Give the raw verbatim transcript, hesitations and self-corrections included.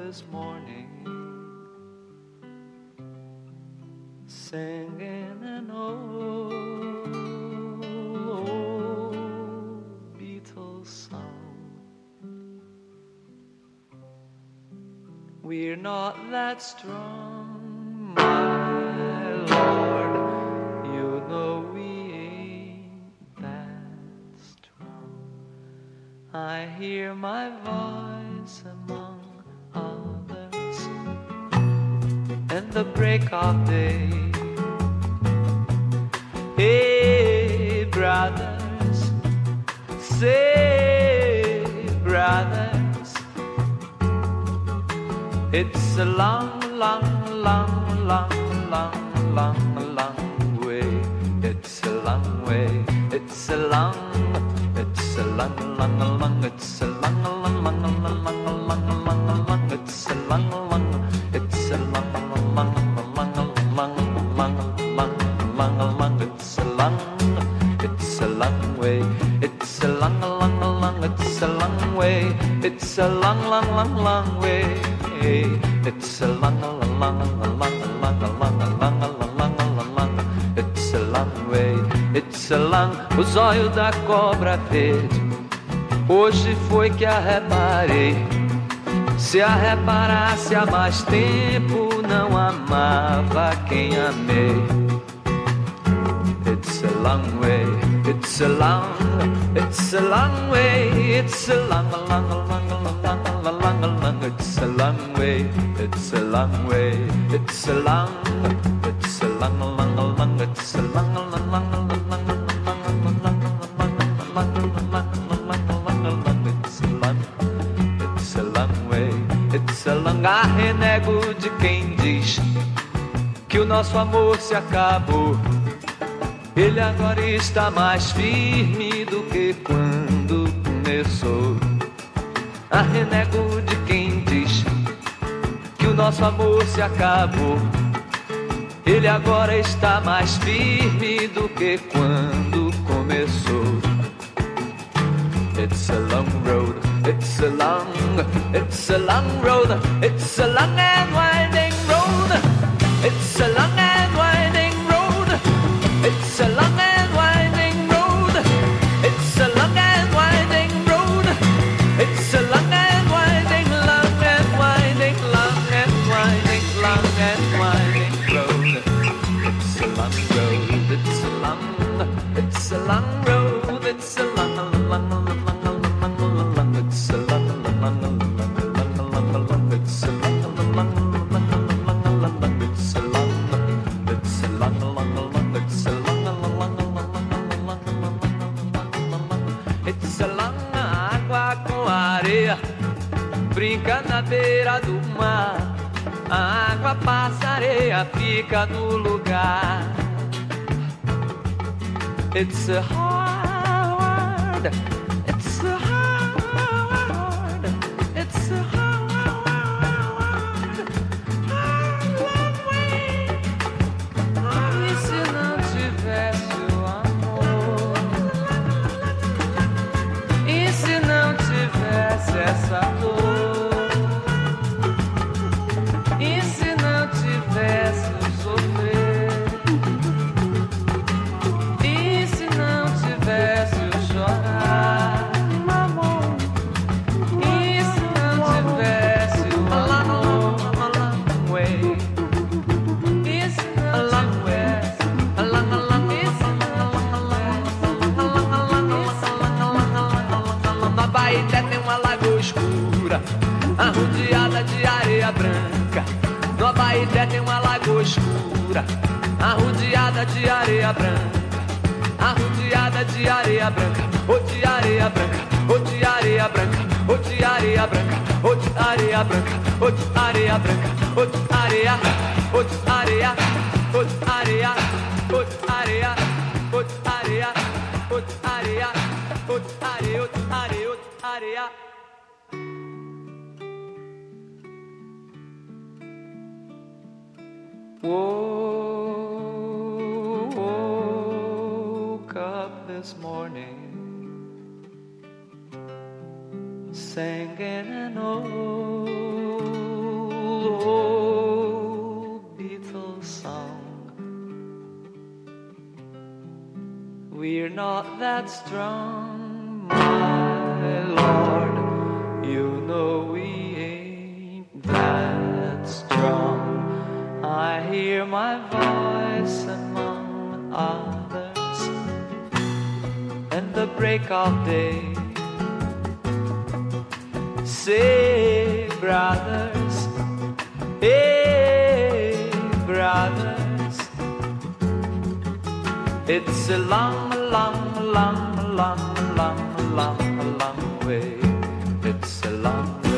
this morning, singing an old, old Beatles song. We're not that strong, my Lord, you know we ain't that strong. I hear my voice among others in the break of day. Hey, brothers, say, brothers, it's a long, long, long, long, long, long, long way. It's a long way. It's a long, it's a long, long, long, it's a long, long, long, long, long, long, long, long, it's a long, long, it's a long, long, long, long, long, long, long, long, it's a long, it's a long way. It's a long, long, long, it's a long way. It's a long, long, long, long way. It's a long, long, long, long, long, long, long, long, long, long, it's a long way. It's a long, o zóio da cobra verde. Hoje foi que a reparei. Se a reparasse há mais tempo, não amava quem amei. It's a long way. It's a long, it's a long way. It's a long, long, long, long, long, long, long, long. It's a long way. It's a long way. It's a long, it's a long, long, long. It's a long, long, long, long, long, long, long, long, long. It's a long, it's a long way. It's a long. Arrenego de quem diz que o nosso amor se acabou. Ele agora está mais firme do que quando começou. Arrenego de quem diz que o nosso amor se acabou. Ele agora está mais firme do que quando começou. It's a long road, it's a long, it's a long road, it's a long and winding road. It's a long and winding road. It's a long and winding road. It's a long and winding road. It's a long and winding, long and winding, long and winding, long and winding road. It's a long road. It's a long, it's a long road. It's a long, long, long, long, long, long, long. It's a long, long, long, long, long, long, long. It's a long, long, long, long, long, long. It's a long, it's a long, long, long. It's a It's a long, água com areia, brinca na beira do mar. A água passa, areia fica no lugar. It's a hard, it's a hard, it's a hard, hard, long way. E se não tivesse o amor? E se não tivesse essa dor? E se não tivesse o sofrer? E se não tivesse o chorar? Amor. E se não tivesse o amor? Way. E se não tivesse na Baité tem uma lagoa escura, arrodeada de areia branca. No Baité tem uma lagoa escura, arrodeada de areia branca. Arrodeada de areia branca, ou de areia branca, ou de areia branca, ou de areia branca, ou de areia branca, ou de areia branca, ou de areia, ou de areia, ou de areia, ou de areia, ou de areia, ou de areia, ou de areia, ou de areia, ou de areia. Woke up this morning singing an old we're not that strong, my Lord. You know we ain't that strong. I hear my voice among others and the break of day. Say, brothers, hey, brothers, it's a long, long, long, long, long, long, long way. It's a long way.